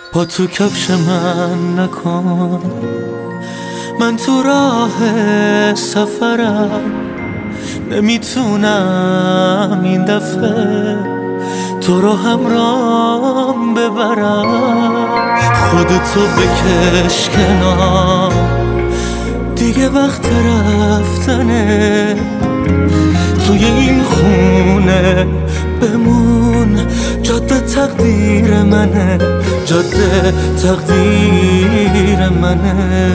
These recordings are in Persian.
پا تو کفش من نکن، من تو راه سفرم، نمیتونم این دفعه تو رو همراهم ببرم. خودتو بکش کنار، دیگه وقت رفتنه. توی این خونه بمون، جاده تقدیر منه، جاده تقدیر منه.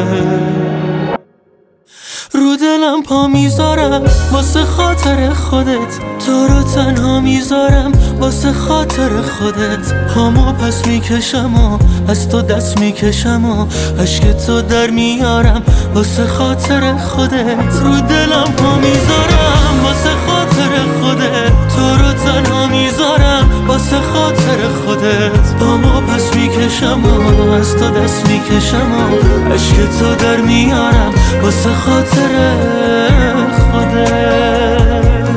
رو دلم پا میذارم واسه خاطر خودت، تو رو تنها میذارم واسه خاطر خودت. پامو پس میکشم و از تو دست میکشم و عشق تو در میارم واسه خاطر خودت. رو دلم پا میذارم واسه خاطر خودت، تو رو تنها میذارم واسه خاطر خودت. پامو پس میکشم و از تو دست میکشم و عشق تو در میارم واسه خاطر خودت.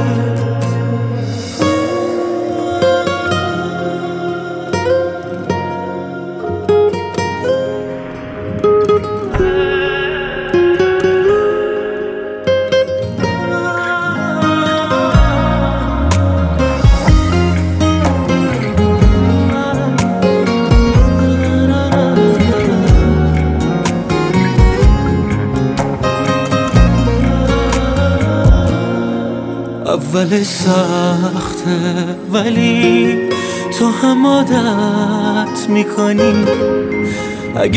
اول سخته ولی تو هم عادت میکنی، اگه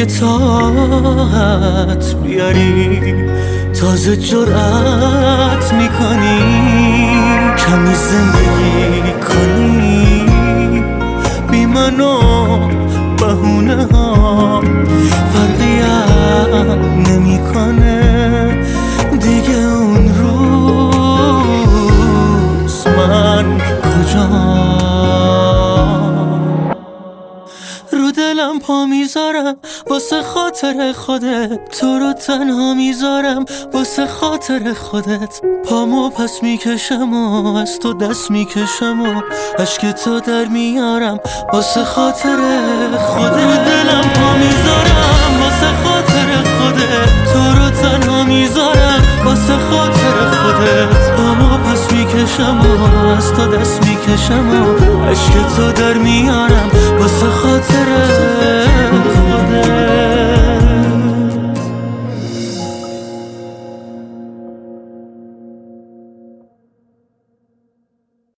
طاقت بیاری تازه جرأت میکنی. کمی زندگی کنی بی من و بهونه ها، فرقی هم نمیکنه دیگه. اون روز من کجا؟ رو دلم پا میذارم واسه خاطر خودت، تو رو تنها میذارم واسه خاطر خودت. پامو پس میکشم و از تو دست میکشم و عشق تو در میارم واسه خاطر خودت. رو دلم پا میذارم واسه خاطر خودت، تو رو تنها میذارم واسه خاطر خودت. پامو پس میکشم و از تو دست میکشم و عشق تو در میارم واسه خاطر خودت.